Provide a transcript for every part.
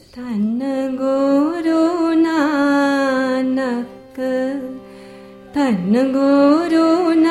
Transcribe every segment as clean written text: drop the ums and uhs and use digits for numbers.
धन गुरु नानक, धन गुरु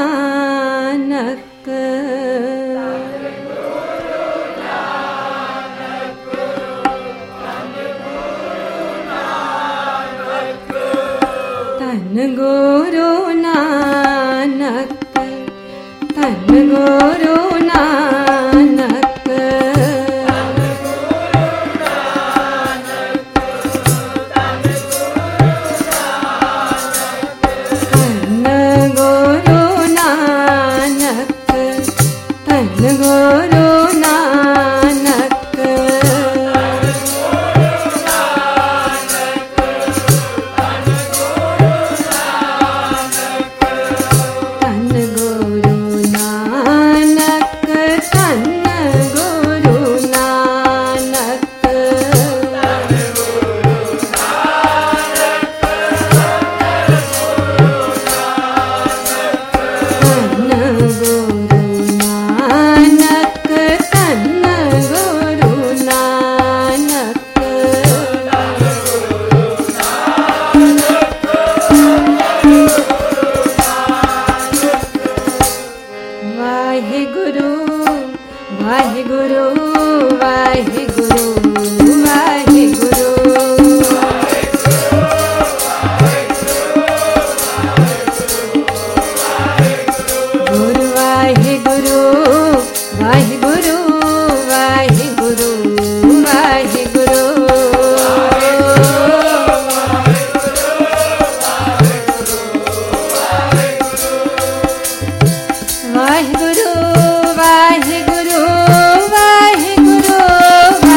नानक, धन गुरु नानक, धन गुरु नानक, धन गुरु नानक, धन गुरु नानक, धन गुरु नानक, धन गुरु नानक, धन गुरु नानक, धन गुरु नानक, वाहिगुरु वाहिगुरु वाहिगुरु वाहिगुरु, गुरु वाहिगुरु वाहिगुरु वाहिगुरु वाहिगुरु, वाहिगुरु वाहिगुरु वाहिगुरु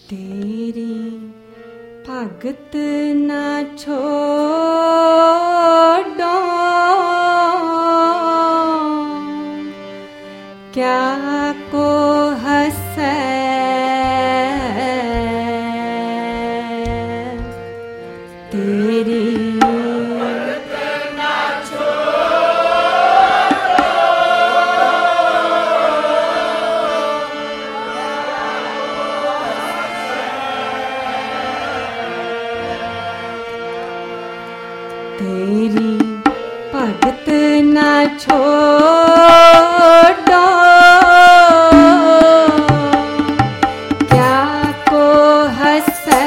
तेरी भगत ना छोड़ो, क्या को हंसे तेरी भगत ना छोड़ो, तेरी भगत ना छोड़ो, क्या को हंसे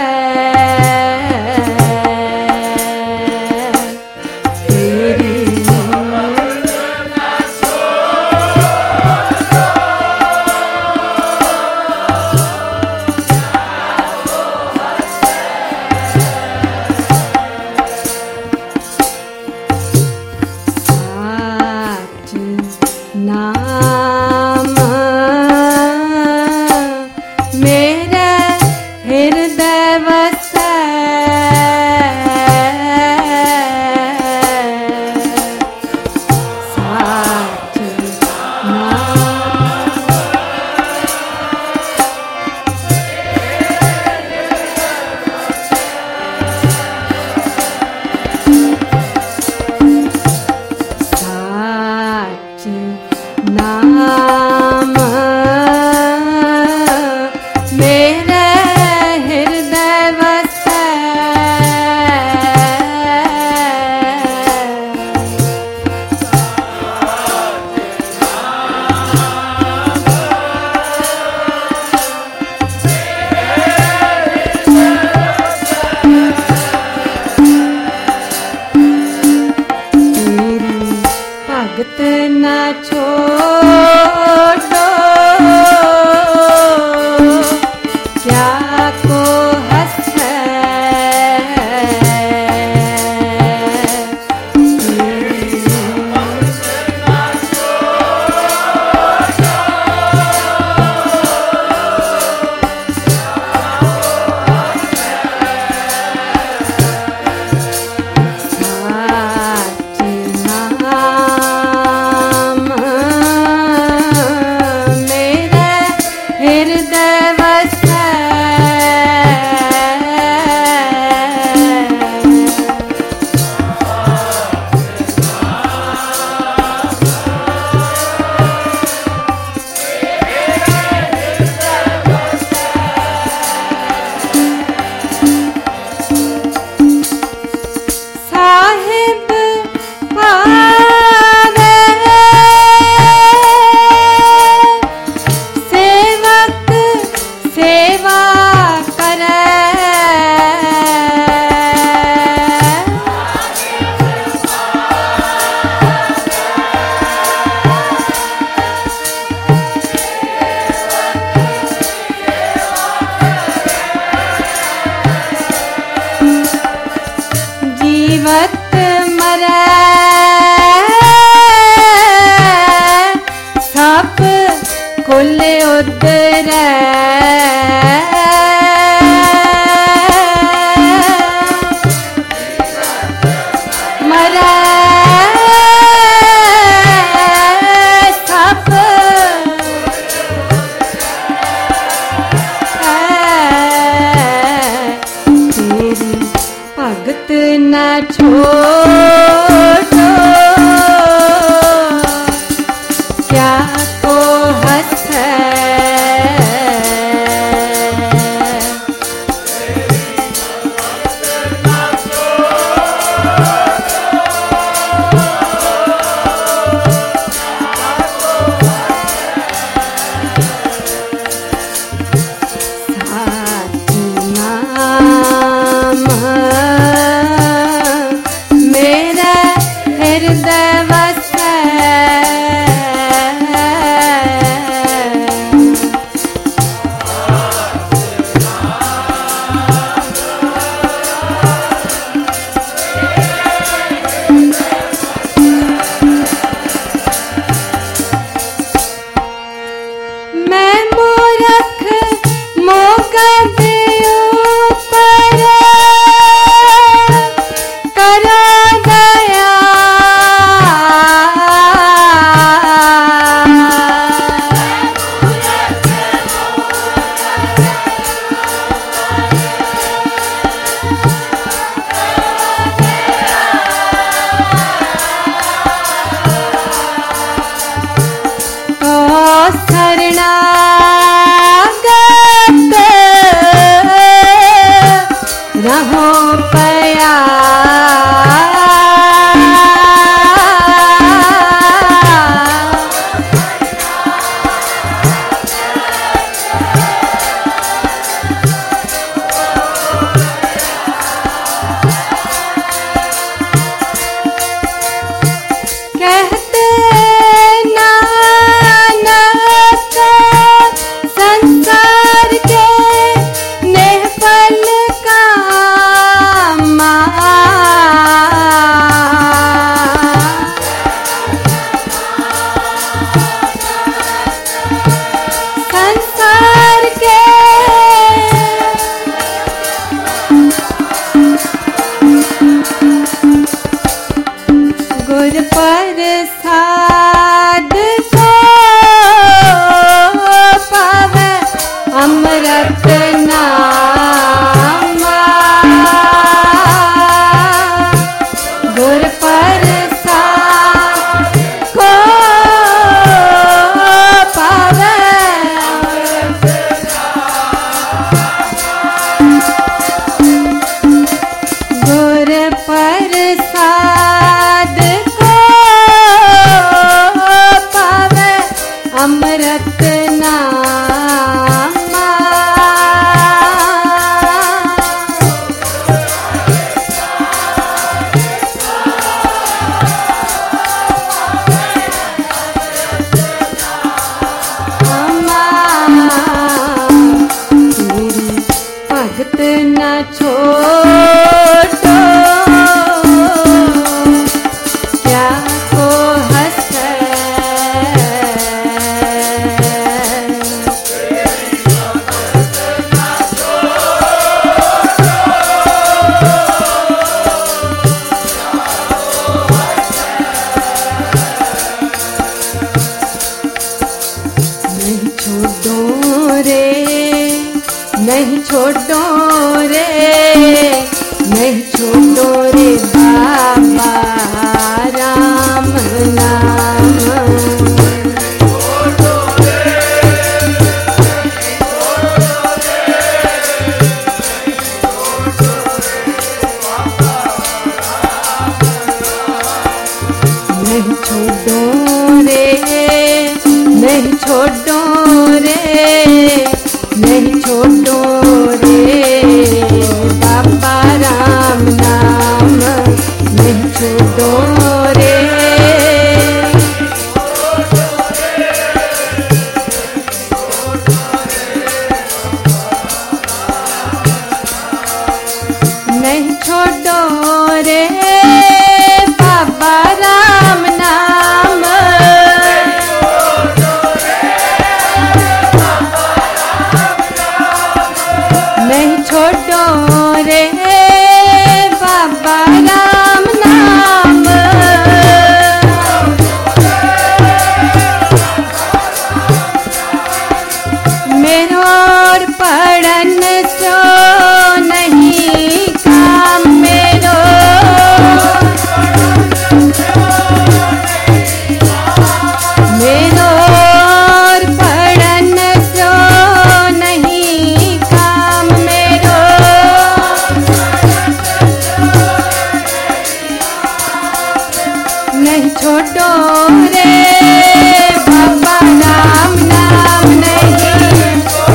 तेरी भगत ना छोड़ो, साच नाम मेरे हृदय बसे, साच नाम साच नाम मेरे हृदय बसे, तेरी भगत ना छोड़ो, क्या को हंसे तेरी भगत ना साच नाम मेरे हृदय बसे, साहिब पावे सेवक सेवा करे, जीवत मरे सब कुल उतरे, मरे सब तेरी भगत ना छोड़ो, क्या को हंसे साच नाम मेरे हृदय बसे, मैं मूरख मोगद प्रसाद को पावे गुर प्रसाद को पावे अमृत नामा तेरी भगत न छोड़ो क्या को हंसे नहीं छोड़ो रे नहीं छोड़ो रे नहीं छोड़ो रे बाबा राम नाम नहीं छोड़ो रे नहीं छोड़ो रे नहीं छोड़ो रे बाबा राम नाम नहीं छोड़ो रे नहीं छोड़ो रे बाबा राम नाम नहीं छोड़ो रे बाबा राम नाम मेरो और पढ़न सो नहीं काम मेरो मेरो और पढ़न सो नहीं काम मेरो नहीं छोड़ो रे बाबा राम नाम नहीं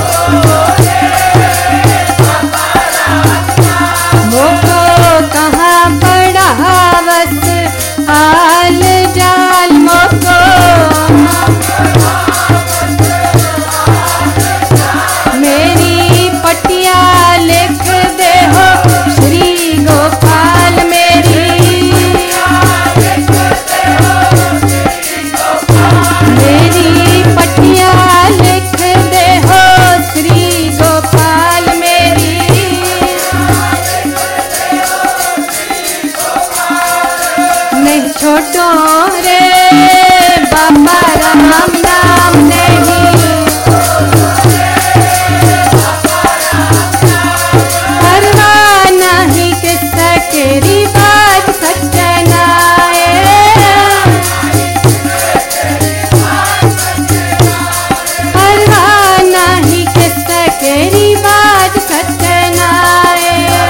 मोको कहाँ पढ़ावस हाल जाल मोको मेरी पटिया लिख दे हो श्री गोपाल मेरी मेरी पटिया लिख दे हो श्री गोपाल मेरी नहीं छोड़ो रे बाबा राम नाम नहीं परवाह नहीं किस्सा तेरी बात सच्चनाए परवाह नहीं किस्सा तेरी बात सच्चनाए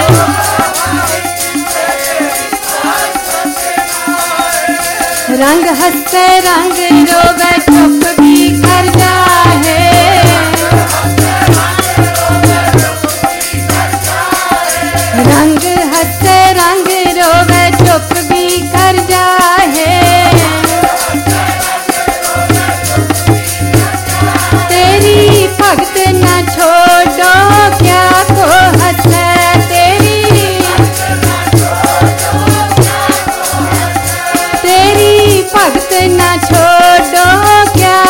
रंग हंसे रंग रोग चुप भी कर जाए रंग हंसे रंग रोग चुप भी कर जाए तेरी भगत न छोड़ो क्या को हंसे तेरी भगत न छोड़ो क्या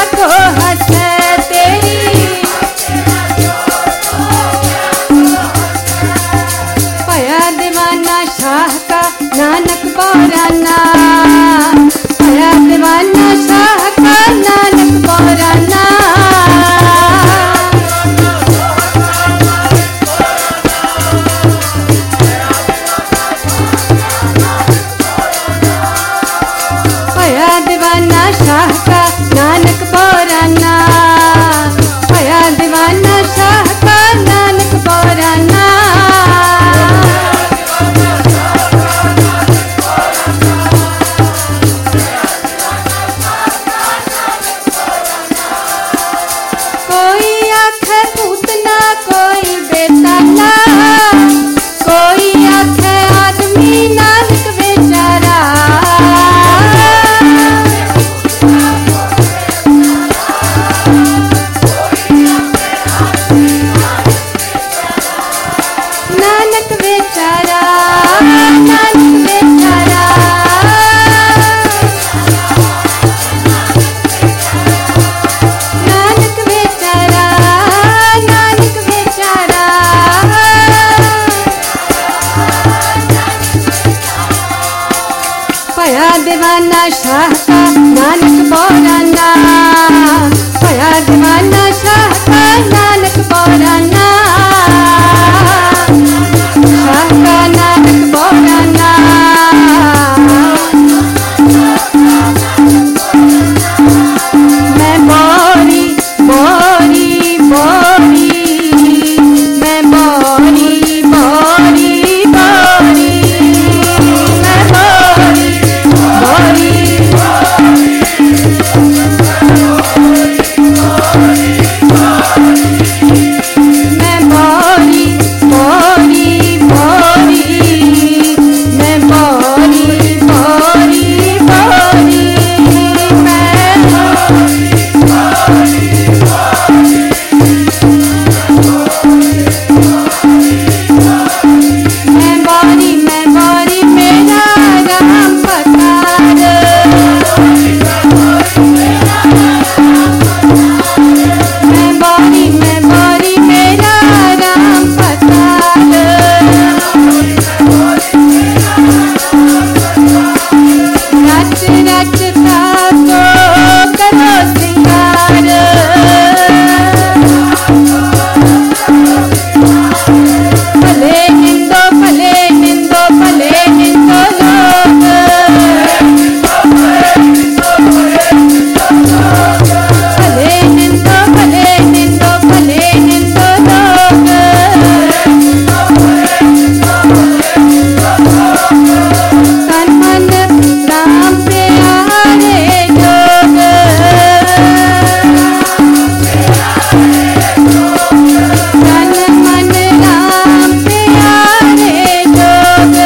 पया दीवाना शाह का नानक बोरा नाम, पया दीवाना शाह का नानक बोरा नाम, शाह का नानक बोरा नाम। मैं बोरी बोरी बोरी, मैं बोरी बोरी बोरी, मैं बोरी बोरी मैं बोरी बोरी बोरी, मैं बोरी बोरी बोरी, मैं बोरी मेरा राम पधार, मैं बोरी मेरा राम पधार, रच रचता तो करो सिंगार, भले निंदो भले निंदो भले निंदो लोग, भले निंदो भले निंदो भले निंदो लोग, तन मन राम प्यारे जोग, तन मन राम प्यारे जोग,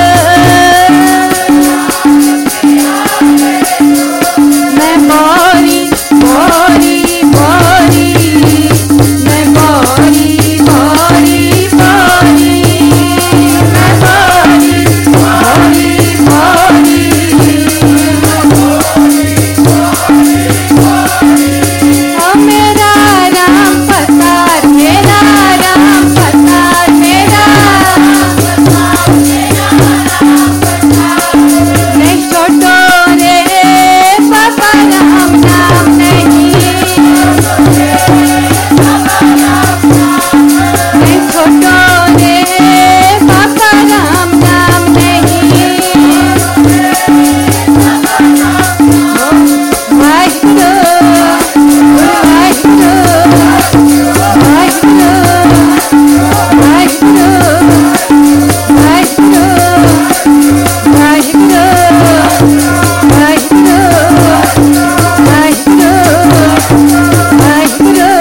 मैं बोरी बोरी बोरी, मैं बोरी बोरी बोरी, मैं बोरी बोरी बोरी, ओ मेरा राम पधार, मेरा राम पधार, मेरा नहीं छोटो रे बाबा राम नाम नहीं, नहीं छोटो रे बाबा राम नाम नहीं, वाहिगुरु वाहिगुरु वाहिगुरु वाहिगुरु वाहिगुरु वाहिगुरु वाहिगुरु वाहिगुरु वाहिगुरु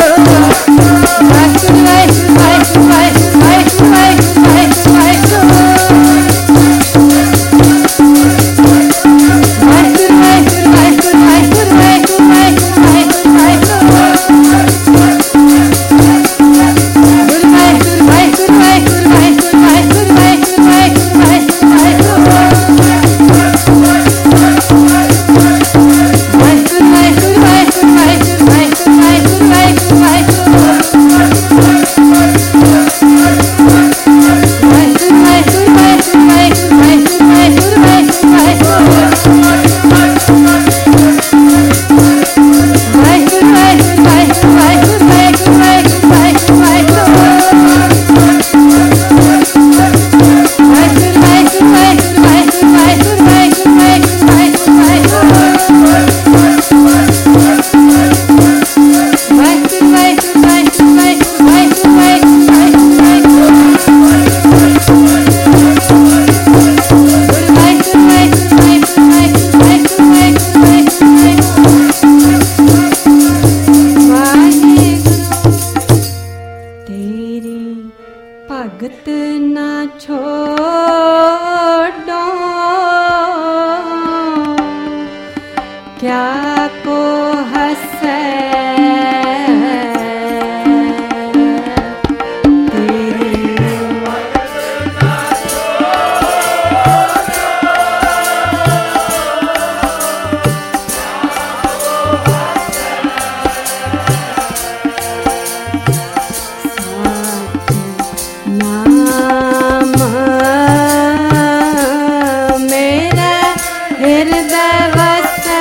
भगत ना छोड़ो, क्या को हंसे मेरा हृदय ਹਿਰਦੈ ਵਸੈ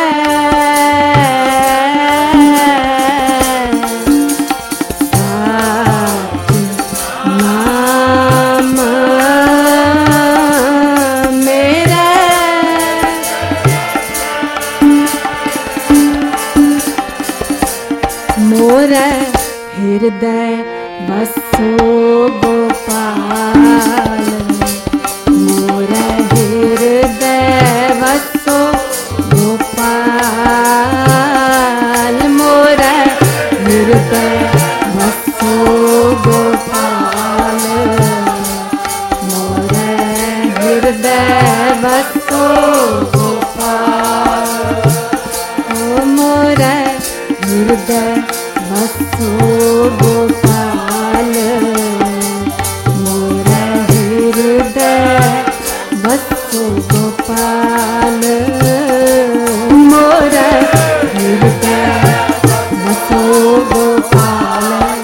ਨਾਮ ਮੇਰਾ मोर हृदय बसो गोपाल मोर हृदय बसो गोपाल मोर हृदय बसो गोपाल मोर हृदय बसो गोपाल ओ मोर हृदय बसो गोपाल मोर हृदय बसो गोपाल मोर हृदय बसो गोपाल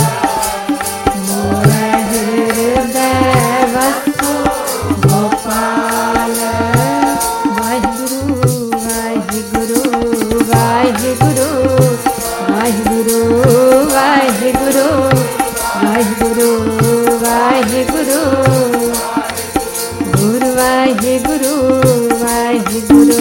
मोर हृदय बसो गोपाल वाहिगुरु वाहिगुरु वाहिगुरु वाहिगुरु वाहिगुरु वाहिगुरु वाहिगुरु गुरु वाहिगुरु वाहिगुरु